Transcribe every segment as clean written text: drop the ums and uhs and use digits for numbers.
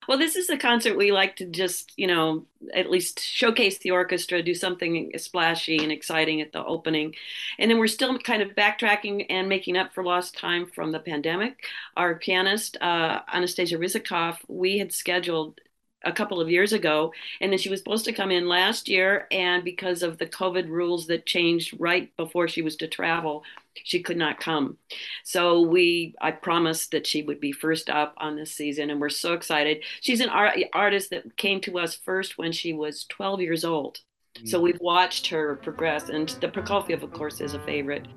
Well, this is a concert we like to just, at least showcase the orchestra, do something splashy and exciting at the opening. And then we're still kind of backtracking and making up for lost time from the pandemic. Our pianist, Anastasia Rizikov, we had scheduled a couple of years ago, and then she was supposed to come in last year. And because of the COVID rules that changed right before she was to travel, she could not come. So I promised that she would be first up on this season, and we're so excited. She's an artist that came to us first when she was 12 years old. So we've watched her progress, and the Prokofiev, of course, is a favorite.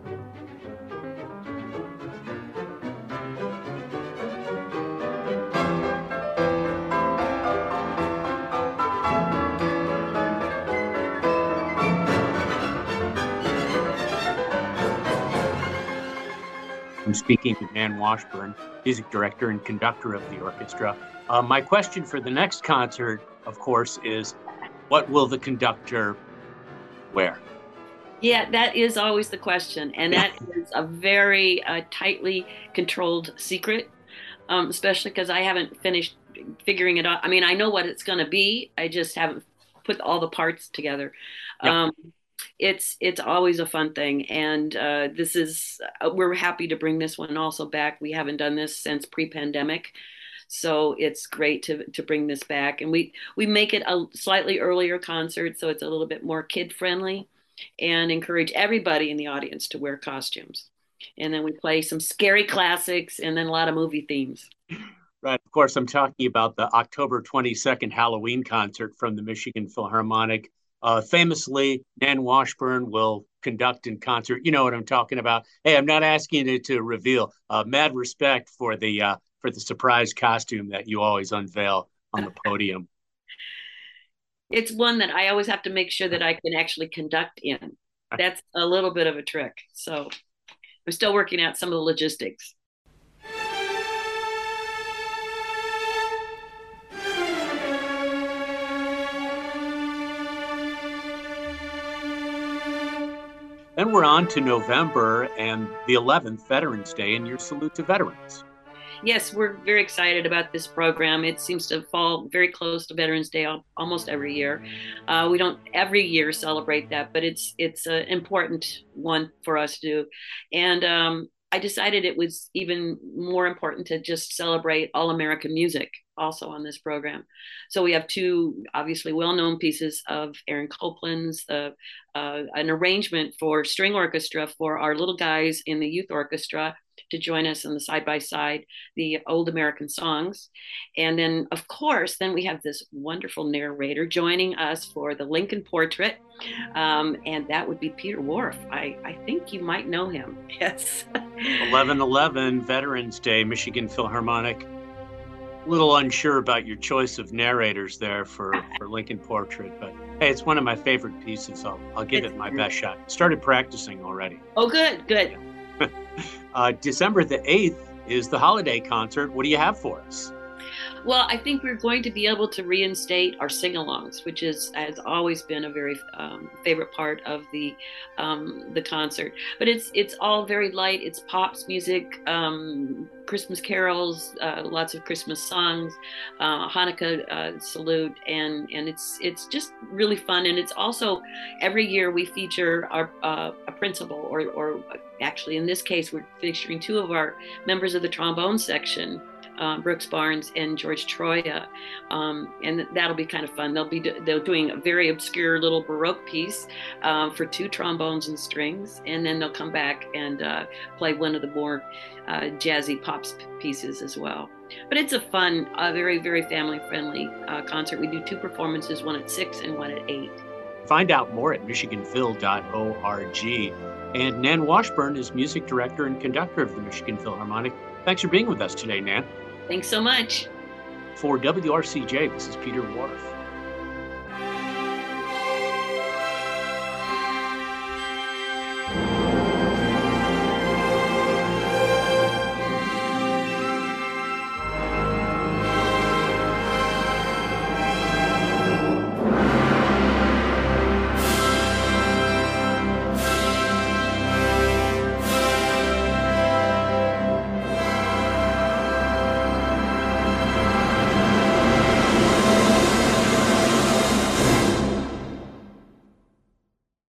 I'm speaking with Nan Washburn, music director and conductor of the orchestra. My question for the next concert, of course, is what will the conductor wear? Yeah, that is always the question. And that is a very tightly controlled secret, especially because I haven't finished figuring it out. I mean, I know what it's going to be. I just haven't put all the parts together. Yeah. It's always a fun thing, and we're happy to bring this one also back. We haven't done this since pre-pandemic, so it's great to bring this back. And we make it a slightly earlier concert, so it's a little bit more kid friendly, and encourage everybody in the audience to wear costumes. And then we play some scary classics, and then a lot of movie themes. Right. Of course, I'm talking about the October 22nd Halloween concert from the Michigan Philharmonic. Famously, Nan Washburn will conduct in concert. You know what I'm talking about. Hey, I'm not asking you to reveal. Mad respect for the surprise costume that you always unveil on the podium. It's one that I always have to make sure that I can actually conduct in. That's a little bit of a trick. So I'm still working out some of the logistics. Then we're on to November and the 11th, Veterans Day, and your salute to veterans. Yes, we're very excited about this program. It seems to fall very close to Veterans Day almost every year. We don't every year celebrate that, but it's an important one for us to do. And I decided it was even more important to just celebrate all American music also on this program. So we have two obviously well-known pieces of Aaron Copland's, an arrangement for string orchestra for our little guys in the youth orchestra to join us in the side by side, the old American songs. And then, of course, then we have this wonderful narrator joining us for the Lincoln Portrait. And that would be Peter Whorf. I think you might know him. Yes. 11/11, Veterans Day, Michigan Philharmonic. A little unsure about your choice of narrators there for Lincoln Portrait, but hey, it's one of my favorite pieces. I'll give it my best shot. Started practicing already. Oh, good. December the 8th is the holiday concert. What do you have for us? Well, I think we're going to be able to reinstate our sing-alongs, which has always been a very favorite part of the concert. But it's all very light. It's pops music, Christmas carols, lots of Christmas songs, Hanukkah salute, and it's just really fun. And it's also every year we feature our a principal, or actually in this case we're featuring two of our members of the trombone section. Brooks Barnes and George Troya, and that'll be kind of fun. They're doing a very obscure little Baroque piece for two trombones and strings, and then they'll come back and play one of the more jazzy pops pieces as well. But it's a fun, very, very family-friendly concert. We do two performances, one at 6 and one at 8. Find out more at michiganphil.org. And Nan Washburn is music director and conductor of the Michigan Philharmonic. Thanks for being with us today, Nan. Thanks so much. For WRCJ, this is Peter Whorf.